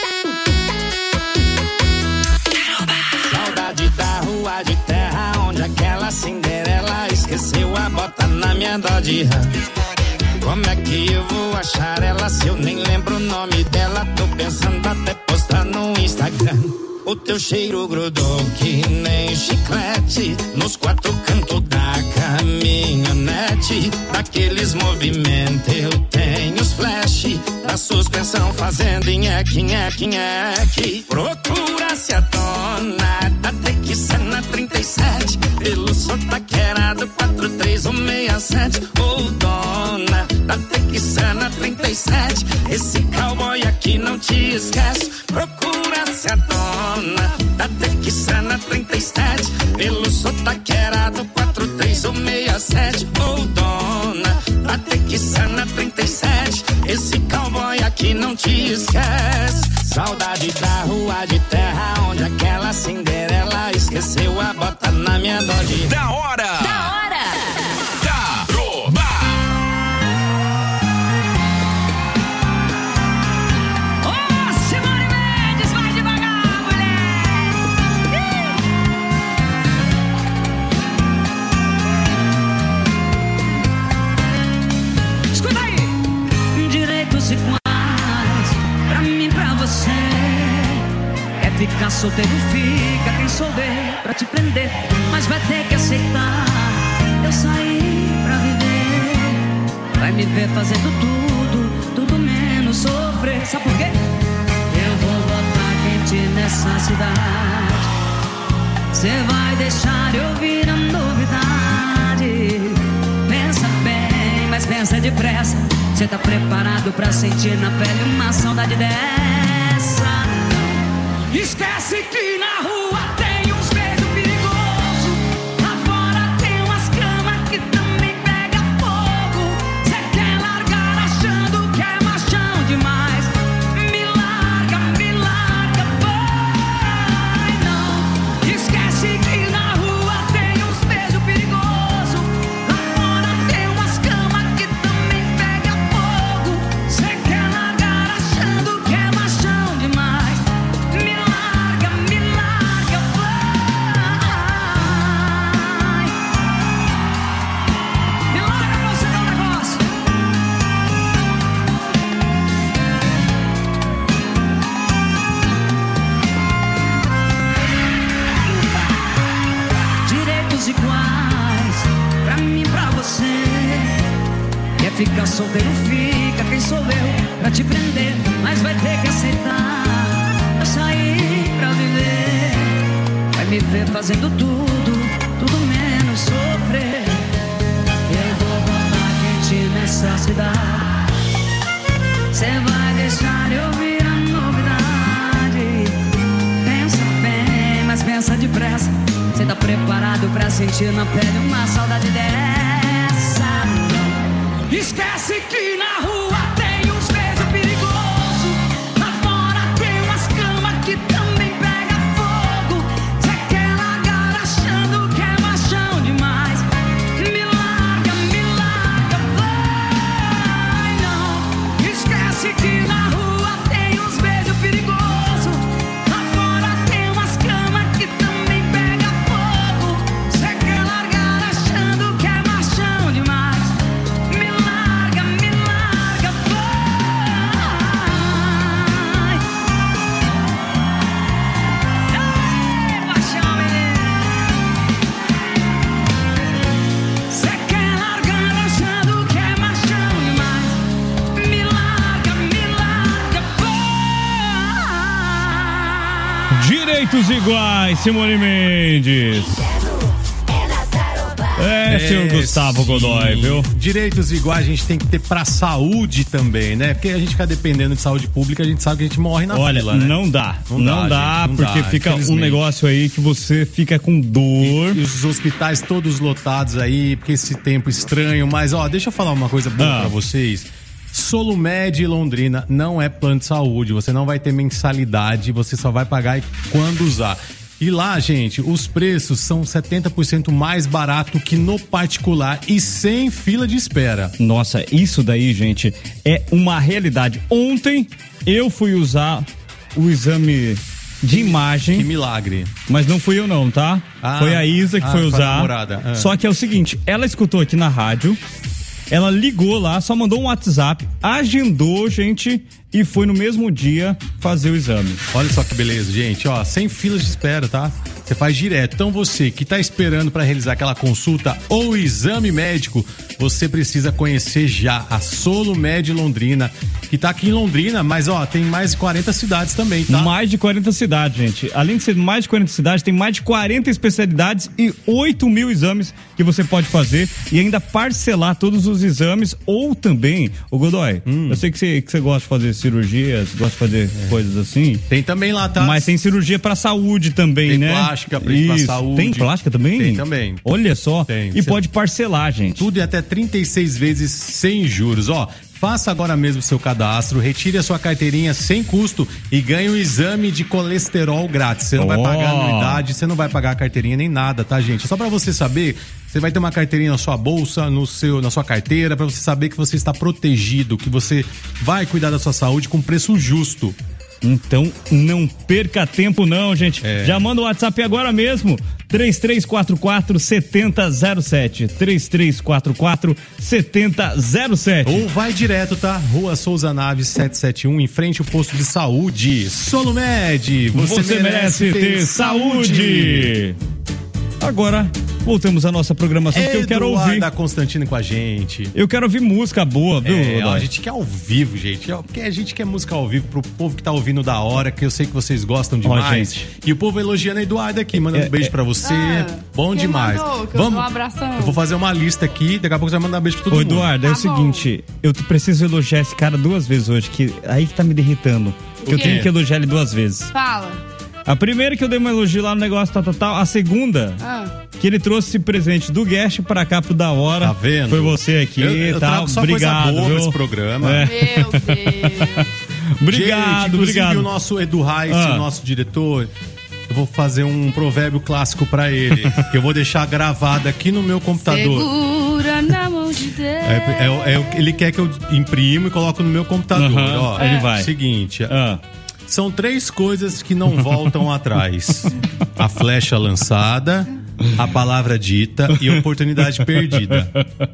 Saudade da rua de terra, onde aquela Cinderela esqueceu a bota na minha Dodge Ram. Como é que eu vou achar ela se eu nem lembro o nome dela? Tô pensando até postar no Instagram. O teu cheiro grudou que nem chiclete nos quatro cantos da caminhonete. Daqueles movimentos eu tenho os flash da suspensão fazendo nheque. Procura-se a dona da Texana 37, pelo sotaquerado 43167. Ô dona da Texana 37, esse cowboy aqui não te esquece. Procura-se a dona da Texana 37, pelo sotaquerado 43167. Ô dona da Texana 37, esse cowboy aqui não te esquece. Saudade da rua de terra, onde aquela Cinderela esqueceu a bota na minha Dodge. Da hora! Ficar solteiro fica, quem souber pra te prender, mas vai ter que aceitar. Eu saí pra viver, vai me ver fazendo tudo menos sofrer. Sabe por quê? Eu vou botar quente nessa cidade. Cê vai deixar eu ouvir a novidade. Pensa bem, mas pensa depressa. Cê tá preparado pra sentir na pele uma saudade dessa? Esquece que na rua tem uns beijos perigosos. Lá fora tem umas camas que também pega fogo. Cê quer largar achando que é machão demais. Me larga, vai não. Esquece que na rua tem uns beijos perigosos. Lá fora tem umas camas que também pega fogo. Cê quer largar achando que é machão demais. Fica solteiro, fica, quem sou eu pra te prender, mas vai ter que aceitar. Eu saí pra viver, vai me ver fazendo tudo menos sofrer. Eu vou botar quente nessa cidade. Cê vai deixar eu ouvir a novidade. Pensa bem, mas pensa depressa. Cê tá preparado pra sentir na pele uma saudade dessa? Esquece que na rua tem uns beijos perigosos. Lá fora tem umas camas que também pega fogo. Cê quer largar achando que é machão demais. Me larga, vai não. Esquece que na rua tem uns beijos perigosos. Lá fora tem umas camas que também pega fogo. Cê quer largar achando que é machão demais. Direitos iguais, Simone Mendes. Senhor Gustavo Godoy, viu? Direitos iguais a gente tem que ter pra saúde também, né? Porque a gente fica dependendo de saúde pública, a gente sabe que a gente morre na fila, né? Não dá, porque fica um negócio aí que você fica com dor. E os hospitais todos lotados aí, porque esse tempo estranho. Mas, deixa eu falar uma coisa boa pra vocês. Solumed Londrina não é plano de saúde, você não vai ter mensalidade, você só vai pagar quando usar. E lá, gente, os preços são 70% mais barato que no particular e sem fila de espera. Nossa, isso daí, gente, é uma realidade. Ontem eu fui usar o exame de imagem. Que milagre. Mas não fui eu não, tá? Foi a Isa que foi usar. Só que é o seguinte, ela escutou aqui na rádio, ela ligou lá, só mandou um WhatsApp, agendou, gente, e foi no mesmo dia fazer o exame. Olha só que beleza, gente, sem filas de espera, tá? Você faz direto. Então você que tá esperando para realizar aquela consulta ou exame médico, você precisa conhecer já a Solumed Londrina, que tá aqui em Londrina, mas tem mais de 40 cidades também, tá? Mais de 40 cidades, gente. Além de ser mais de 40 cidades, tem mais de 40 especialidades e 8 mil exames que você pode fazer e ainda parcelar todos os exames ou também, o Godoy, eu sei que você gosta de fazer cirurgias, gosta de fazer coisas assim. Tem também lá, tá? Mas tem cirurgia pra saúde também, tem né? Plástica pra saúde. Tem plástica também? Tem também. Olha só. Tem. E pode parcelar, gente. Tudo e até 36 vezes sem juros. Faça agora mesmo seu cadastro, retire a sua carteirinha sem custo e ganhe um exame de colesterol grátis. Você não vai pagar anuidade, você não vai pagar a carteirinha nem nada, tá, gente? Só pra você saber, você vai ter uma carteirinha na sua bolsa, na sua carteira, pra você saber que você está protegido, que você vai cuidar da sua saúde com preço justo. Então não perca tempo não, gente. Já manda o WhatsApp agora mesmo. 3344-7007 3344-7007. Ou vai direto, tá? Rua Souza Naves 771, em frente ao posto de saúde. Solumed, você merece ter saúde. Agora voltamos à nossa programação, que eu quero ouvir. Da Constantino com a gente. Eu quero ouvir música boa, viu? A gente quer ao vivo, gente. Porque a gente quer música ao vivo pro povo que tá ouvindo da hora, que eu sei que vocês gostam demais. Gente. E o povo elogiando a Eduardo aqui, mandando um beijo pra você. Bom demais. Vamos. Um abração. Eu vou fazer uma lista aqui, daqui a pouco você vai mandar um beijo pra todo mundo. Eduardo, é o seguinte, eu preciso elogiar esse cara 2 vezes hoje, que aí que tá me derritando. Eu tenho que elogiar ele 2 vezes. Fala. A primeira que eu dei uma elogio lá no negócio tal. A segunda, que ele trouxe esse presente do Guest pra cá pro Da Hora. Tá vendo? Foi você aqui e tal. Só obrigado, coisa boa nesse programa. Meu Deus. Obrigado, obrigado. O nosso Edu Reis, o nosso diretor, eu vou fazer um provérbio clássico pra ele, que eu vou deixar gravado aqui no meu computador. Segura na mão de Deus. Ele quer que eu imprimo e coloco no meu computador. Ele vai. Seguinte, são 3 coisas que não voltam atrás: a flecha lançada, a palavra dita e a oportunidade perdida.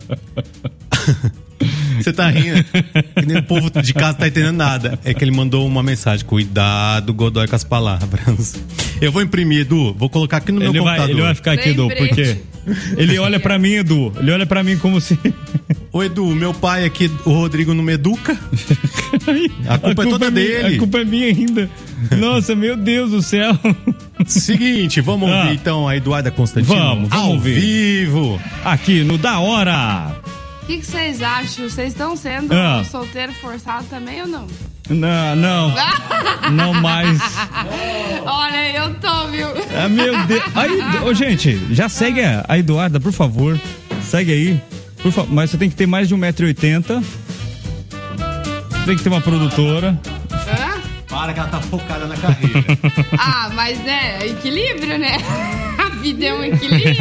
Você tá rindo? O povo de casa tá entendendo nada. É que ele mandou uma mensagem: cuidado, Godoy, com as palavras. Eu vou imprimir, Edu. Vou colocar aqui no meu computador. Ele vai ficar aqui, Edu, porque ele olha pra mim, Edu. Ele olha pra mim como se... Ô, Edu, meu pai aqui, o Rodrigo, não me educa. A culpa é toda dele. A culpa é minha ainda. Nossa, meu Deus do céu. Seguinte, vamos ouvir então a Eduarda Constantino. Vamos ao ouvir. Vivo. Aqui no Da Hora. O que vocês acham? Vocês estão sendo solteiro forçado também ou não? Não. Não mais. Olha, eu tô, viu? Meu Deus. Gente, já segue a Eduarda, por favor. Segue aí. Por favor. Mas você tem que ter mais de 1,80 m. Tem que ter uma produtora. Para que ela tá focada na carreira. Mas né, equilíbrio, né? A vida é um equilíbrio.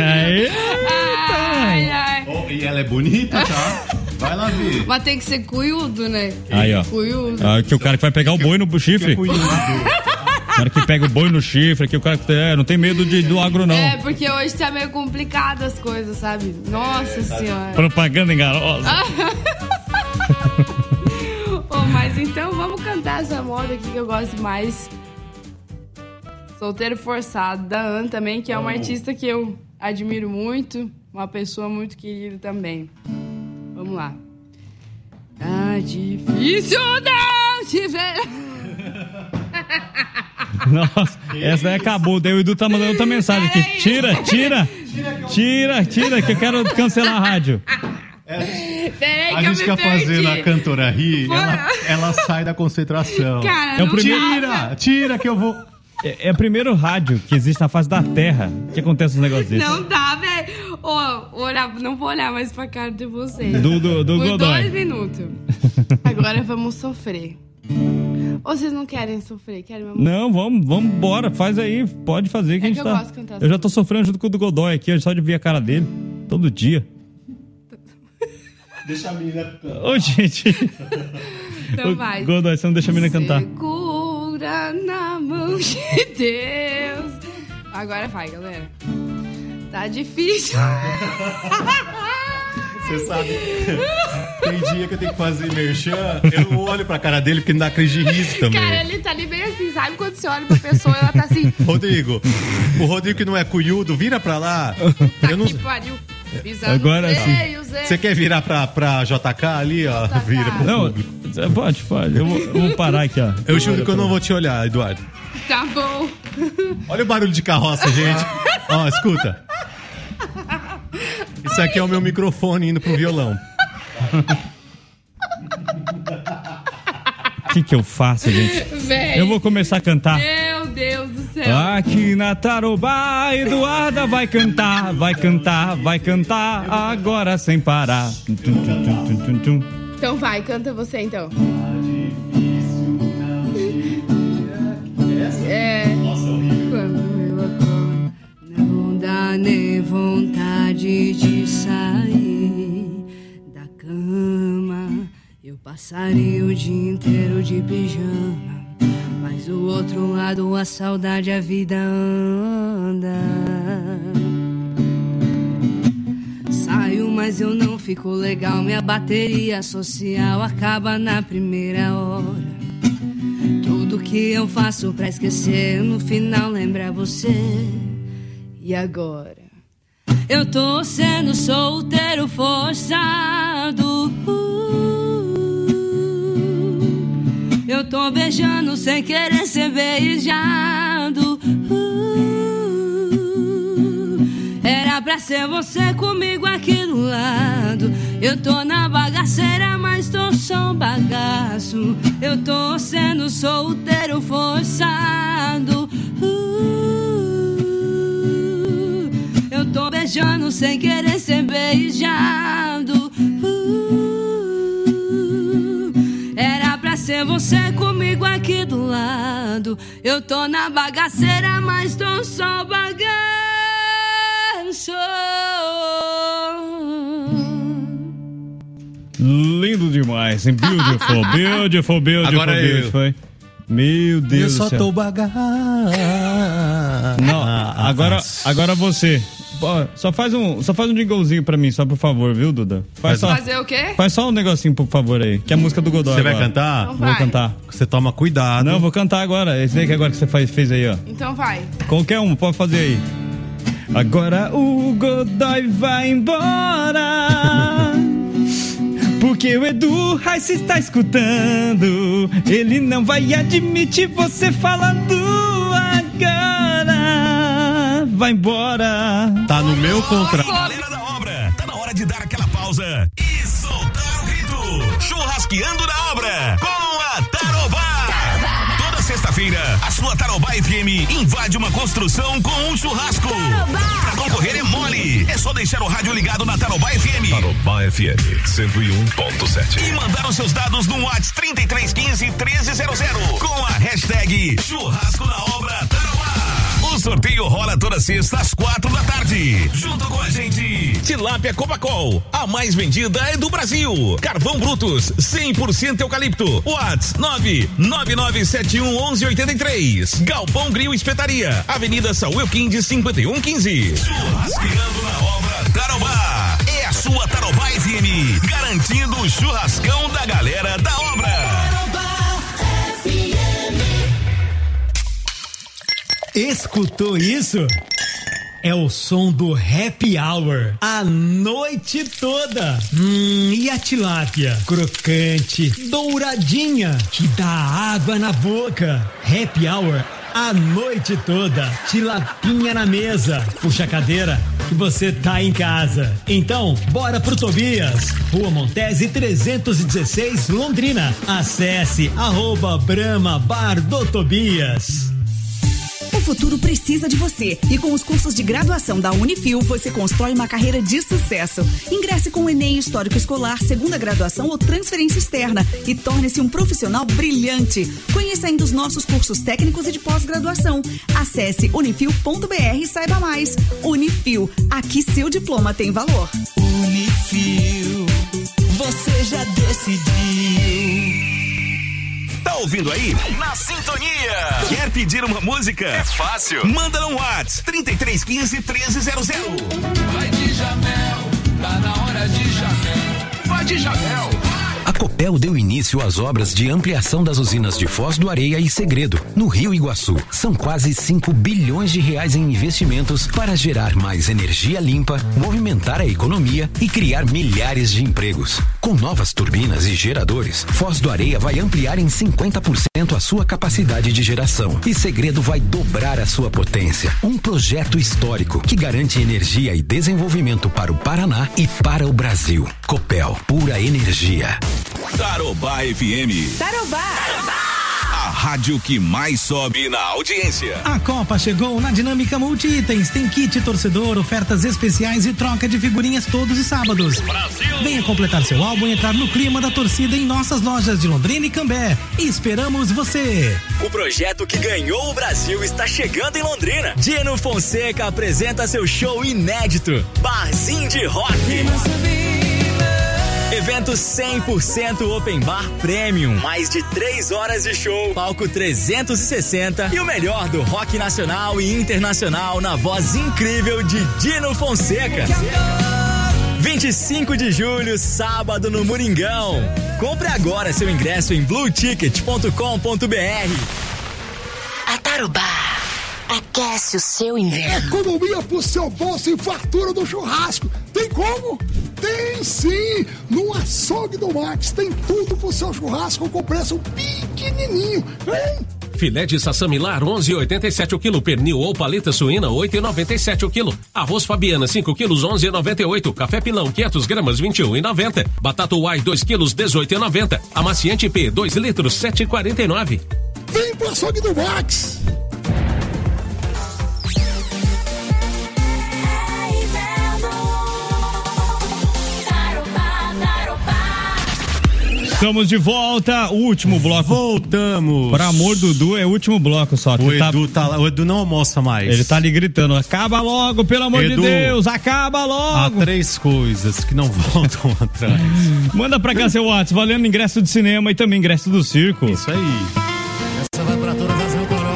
Ai. E ela é bonita, tá? Vai lá ver. Mas tem que ser cuiudo, né? Aí, ó. Cuiudo. Que o cara que vai pegar o boi no chifre. O cara que pega o boi no chifre, que o cara não tem medo do agro, não. Porque hoje tá meio complicado as coisas, sabe? Nossa Senhora. Propaganda enganosa. Mas então vamos cantar essa moda aqui que eu gosto mais. Solteiro Forçado, da Ana também, que é uma artista que eu admiro muito, uma pessoa muito querida também. Vamos lá. Tá difícil não te ver. Nossa, essa daí acabou. Daí o Edu tá mandando outra mensagem aqui. Tira. Tira, que eu quero cancelar a rádio. Peraí, A gente quer fazer a cantora rir, ela sai da concentração. Cara, É o primeiro... Tira que eu vou... É o primeiro rádio que existe na face da Terra que acontece uns negócios desses. Não dá, velho. Não vou olhar mais pra cara de vocês. Do Por Godoy. 2 minutos. Agora vamos sofrer. Ou vocês não querem sofrer? Querem mesmo? Não, vamos embora. Faz aí, pode fazer que a gente eu tá... gosto de cantar Eu já tô sofrendo junto com o do Godoy aqui, só de ver a cara dele. Todo dia. Deixa a menina... Ô, gente. Então vai. Godoy, você não deixa a menina cantar. Segura na mão de Deus. Agora vai, galera. Tá difícil. Você sabe, tem dia que eu tenho que fazer merchan, eu não olho pra cara dele porque não dá crise de riso também. Cara, ele tá ali bem assim, sabe? Quando você olha pra pessoa, ela tá assim... Rodrigo, o Rodrigo que não é cunhudo, vira pra lá. Eu não... Que pariu. Pisando Agora feio, sim. Zé. Você quer virar pra JK ali, ó? JK. Vira pro Não, público. pode. Eu vou parar aqui, ó. Eu juro que eu não vou te olhar, Eduardo. Tá bom. Olha o barulho de carroça, gente. Ó, escuta. Isso aqui é o meu microfone indo pro violão. O que eu faço, gente? Véi. Eu vou começar a cantar. Meu Deus do céu. Aqui na Tarobá, Eduarda vai cantar, agora sem parar. Então vai, canta você então. Quando eu acordo, não dá nem vontade de sair da cama. Eu passaria o dia inteiro de pijama, mas do outro lado a saudade, a vida anda. Saio, mas eu não fico legal, minha bateria social acaba na primeira hora. Tudo que eu faço pra esquecer, no final lembra você. E agora? Eu tô sendo solteiro forçado. Eu tô beijando sem querer ser beijado. Era pra ser você comigo aqui do lado. Eu tô na bagaceira, mas tô só um bagaço. Eu tô sendo solteiro forçado. Eu tô beijando sem querer ser beijado. Era pra ser você comigo aqui do lado. Eu tô na bagaceira, mas tô só bagaço. Lindo demais, hein? Beautiful. Agora beautiful. Meu Deus do céu. Eu só tô bagaço. Não, agora você. Só faz um jinglezinho pra mim, só por favor, viu, Duda? Fazer o quê? Faz só um negocinho, por favor, aí. Que é a música do Godoy. Você vai cantar? Então Vou vai. cantar. Você toma cuidado. Não, vou cantar agora. Esse daí que agora que você fez aí, ó. Então vai. Qualquer um, pode fazer aí. Agora o Godoy vai embora, porque o Edu Reis está escutando. Ele não vai admitir você falando agora. Vai embora. Tá no meu contrato. Galera da obra, tá na hora de dar aquela pausa e soltar o grito. Churrasqueando na obra com a Tarobá. Toda sexta-feira, a sua Tarobá FM invade uma construção com um churrasco. Pra concorrer é mole. É só deixar o rádio ligado na Tarobá FM. Tarobá FM 101.7. E mandar os seus dados no WhatsApp 3315-1300 com a hashtag Churrasco na Obra Tarobá. O sorteio rola toda sexta às 4 da tarde. Junto com a gente, Tilápia Copacol, a mais vendida é do Brasil. Carvão Brutus, 100% eucalipto. Whats 999711183. Galpão Grill Espetaria, Avenida Saúl Quindes 5115. Churrasqueando na Obra Tarobá. É a sua Tarobá FM, garantindo o churrascão da galera da obra. Escutou isso? É o som do Happy Hour a noite toda. E a tilápia? Crocante, douradinha, que dá água na boca. Happy Hour A noite toda, tilapinha na mesa. Puxa a cadeira que você tá em casa. Então, bora pro Tobias. Rua Montese 316, Londrina. Acesse @Brahma Bar do Tobias. O futuro precisa de você e com os cursos de graduação da Unifil você constrói uma carreira de sucesso. Ingresse com o Enem Histórico Escolar, segunda graduação ou transferência externa e torne-se um profissional brilhante. Conheça ainda os nossos cursos técnicos e de pós-graduação. Acesse unifil.br e saiba mais. Unifil, aqui seu diploma tem valor. Unifil, você já decidiu. Tá ouvindo aí? Na sintonia. Quer pedir uma música? É fácil. Manda no WhatsApp 3315-1300. Vai de Jamel, tá na hora de Jamel. Vai de Jamel. A Copel deu início às obras de ampliação das usinas de Foz do Areia e Segredo, no Rio Iguaçu. São quase 5 bilhões de reais em investimentos para gerar mais energia limpa, movimentar a economia e criar milhares de empregos. Com novas turbinas e geradores, Foz do Areia vai ampliar em 50% a sua capacidade de geração e Segredo vai dobrar a sua potência. Um projeto histórico que garante energia e desenvolvimento para o Paraná e para o Brasil. Copel, pura energia. Tarobá FM. Tarobá. A rádio que mais sobe na audiência. A Copa chegou na Dinâmica Multi-Itens. Tem kit torcedor, ofertas especiais e troca de figurinhas todos os sábados. Brasil. Venha completar seu álbum e entrar no clima da torcida em nossas lojas de Londrina e Cambé. Esperamos você. O projeto que ganhou o Brasil está chegando em Londrina. Dino Fonseca apresenta seu show inédito, Barzinho de Rock. Evento 100% Open Bar Premium. Mais de 3 horas de show, palco 360 e o melhor do rock nacional e internacional na voz incrível de Dino Fonseca. 25 de julho, sábado no Moringão. Compre agora seu ingresso em blueticket.com.br. A Tarobá aquece o seu inverno. Economia pro seu bolso e fartura do churrasco. Tem como? Tem sim! No Açougue do Max tem tudo pro seu churrasco com preço pequenininho, hein? Filé de sassamilar 11,87 o quilo, pernil ou paleta suína 8,97 o quilo, arroz Fabiana 5 quilos 11,98, café pilão 500 gramas 21,90, batata uai 2 quilos 18,90, amaciante P 2 litros 7,49. Vem pro Açougue do Max! Estamos de volta, o último bloco. Voltamos. Por amor do Dudu, é o último bloco só. O Edu não almoça mais. Ele tá ali gritando, acaba logo, pelo amor de Deus, acaba logo. Há 3 coisas que não voltam atrás. Manda pra cá seu WhatsApp, valendo ingresso de cinema e também ingresso do circo. Isso aí. Essa vai pra todas as rancorosas.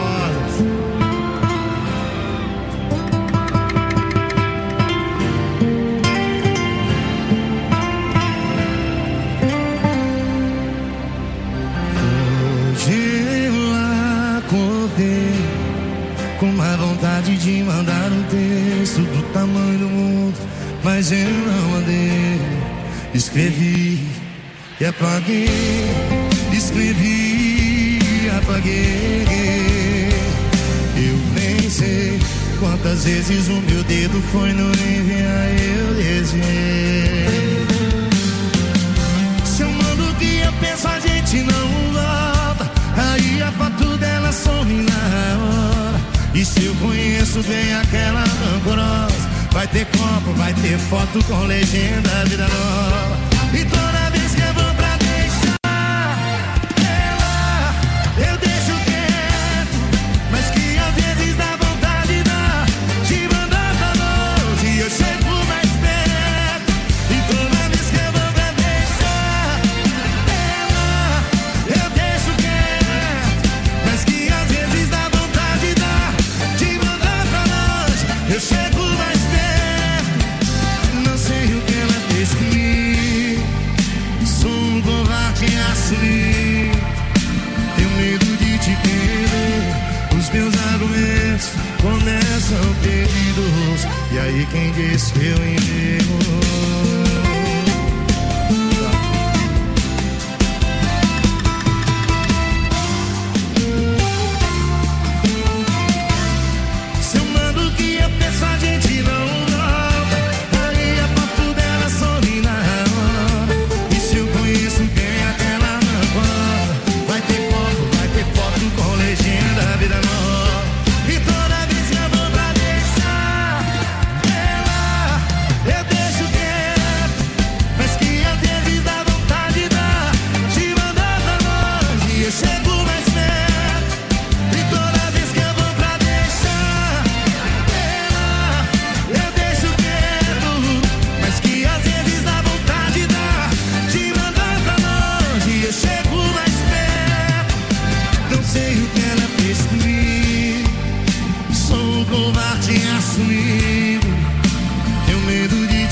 De mandar um texto do tamanho do mundo, mas eu não mandei. Escrevi e apaguei, escrevi e apaguei. Eu nem sei quantas vezes o meu dedo foi no enviar, eu desviei. Se eu mando o que eu penso, a gente não volta. Aí a foto dela some na hora. E se eu conheço bem aquela rancorosa, vai ter copo, vai ter foto com legenda vida nova. E toda vez que eu vou pra deixar ela, eu deixo quieto, mas que às vezes dá vontade de mandar pra longe e eu chego mais perto. E toda vez que eu vou pra deixar ela, eu deixo quieto, mas que às vezes dá vontade eu chego mais perto, não sei o que ela fez comigo. Sou um covarde a assumir. Tenho medo de te perder. Os meus argumentos começam perdidos. E aí quem disse que eu enxergo?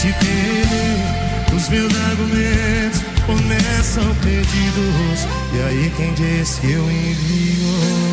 te perder. Os meus argumentos começam perdidos. E aí quem disse que eu envio?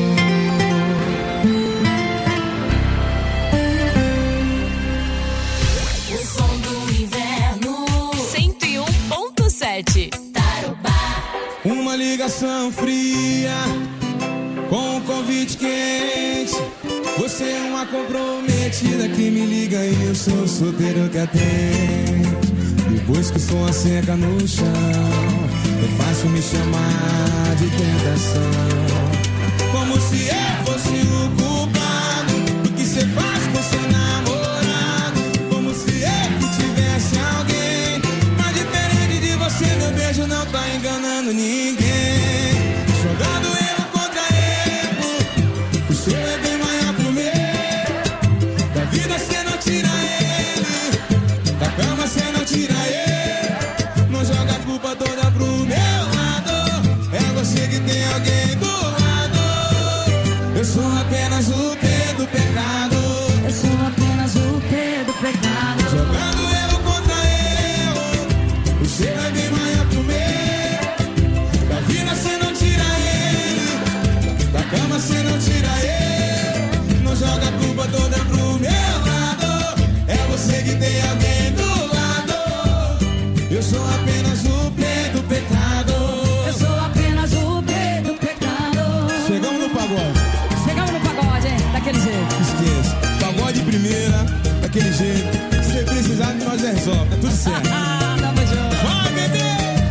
Uma ligação fria com um convite quente. Você é uma comprometida que me liga e eu sou solteiro que atende. Depois que o som seca no chão, é fácil me chamar de tentação. Como se eu fosse o culpado do que você faz com seu namorado. Como se eu que tivesse alguém. Mas diferente de você, meu beijo não tá enganando ninguém. Jogando erro contra erro. O seu é bem maior que o meu. Da vida cê não tira ele. Da cama cê não tira ele. Não joga a culpa toda pro meu lado. É você que tem alguém do lado. Eu sou apenas o P do pecado. Eu sou apenas o P do pecado. Jogando erro contra erro. O seu é bem maior que o meu. Da vida cê não tira ele. Da cama cê não tira ele. Não joga a culpa toda pro meu lado. É você que tem alguém do lado. Eu sou apenas o P do pecado. Eu sou apenas o P do pecado. Chegamos no pagode. Chegamos no pagode, hein? Daquele jeito. Esqueça. Pagode de primeira, daquele jeito. Se precisar de nós resolve, tá tudo certo. Tamo junto. Vai, bebê!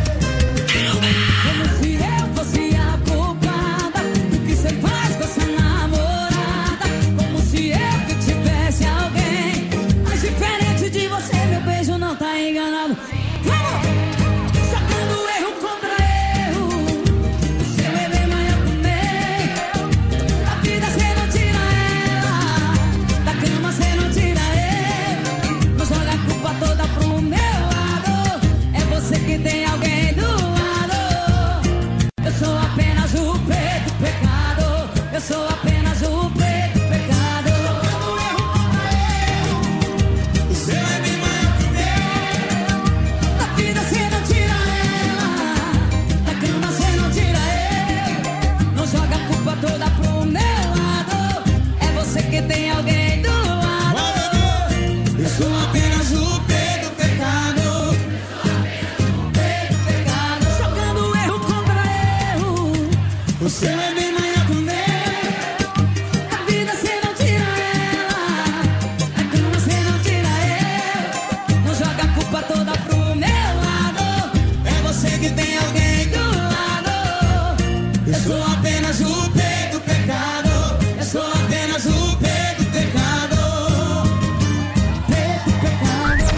Como se eu fosse a culpada do que você faz com essa namorada. Como se eu que tivesse alguém. Mas diferente de você, meu beijo não tá enganado. Vamos! Sacando erro contra erro. O seu é bem maior que o meu. Da vida cê não tira ela. Da cama cê não tira ele. Não joga a culpa toda pro meu lado. É você que tem alguém do lado. Eu sou apenas o P do pecado. Eu sou apenas o P do pecado. O seu é bem maior que o meu. Da vida cê não tira ela. Da cama cê não tira ele. Não joga a culpa toda pro meu lado. É você que tem alguém do lado. Eu sou apenas o P do pecado. P do pecado. Jogando erro contra erro. O seu é bem maior que o meu. Da vida cê não tira ela. Da cama cê não tira ele. Não joga a culpa toda pro meu lado. É você que tem alguém do lado. Eu sou apenas o P do pecado. Eu sou apenas o P do pecado. P do pecado.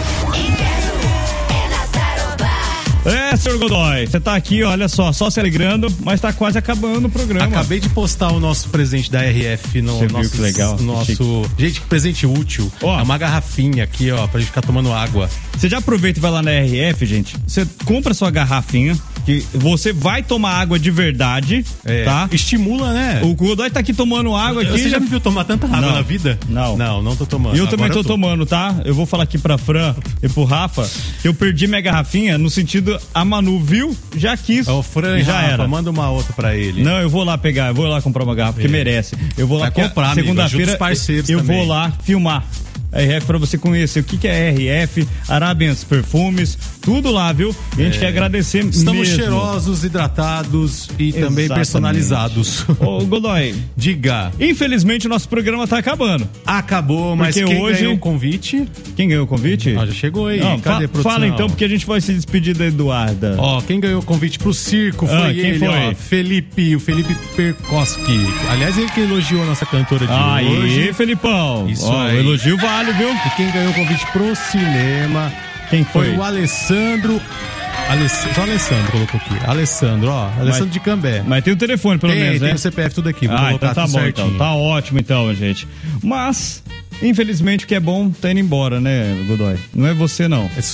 É, senhor Godoy, você tá aqui, olha só se alegrando, mas tá quase acabando o programa. Acabei de postar o nosso presente da RF no Você viu nosso, que legal? Gente, que presente útil. Ó. É uma garrafinha aqui, ó, pra gente ficar tomando água. Você já aproveita e vai lá na RF, gente. Você compra sua garrafinha, que você vai tomar água de verdade, tá? Estimula, né? O Godoy tá aqui tomando água aqui. Você já me viu tomar tanta água na vida? Não. Não tô tomando. E eu também Agora tô tomando, tá? Eu vou falar aqui pra Fran e pro Rafa. Eu perdi minha garrafinha no sentido, a Manu viu, já quis. Ô, Fran, já Rafa, era. manda uma outra pra ele. Não, eu vou lá pegar, eu vou lá comprar uma garrafa, porque merece. Eu vou lá Vai comprar, amigo, ajuda segunda-feira os parceiros eu também. vou lá filmar. RF pra você conhecer o que é RF, Arabians Perfumes, tudo lá, viu? E a gente quer agradecer Estamos mesmo. cheirosos, hidratados e também Exatamente. personalizados. Ô, Godoy, diga. Infelizmente o nosso programa tá acabando. Acabou, mas porque quem hoje ganhou o convite? Quem ganhou o convite? Já chegou aí. Não, Cadê a produção? fala então, porque a gente vai se despedir da Eduarda. Ó, quem ganhou o convite pro circo foi quem ele, foi? ó, o Felipe Perkoski. Aliás, ele que elogiou a nossa cantora de hoje. Aí, Felipão. Isso Ó, aí. o elogio vale, viu? E quem ganhou o convite pro cinema Quem foi? o Alessandro. Só Alessandro colocou aqui. Alessandro, ó. Alessandro de Cambé. Mas tem o telefone, pelo menos, né? Tem o CPF tudo aqui. Vou colocar então tá tudo bom, certinho. então. Tá ótimo, então, gente. Mas, infelizmente, o que é bom tá indo embora, né, Godoy? Não é você, não.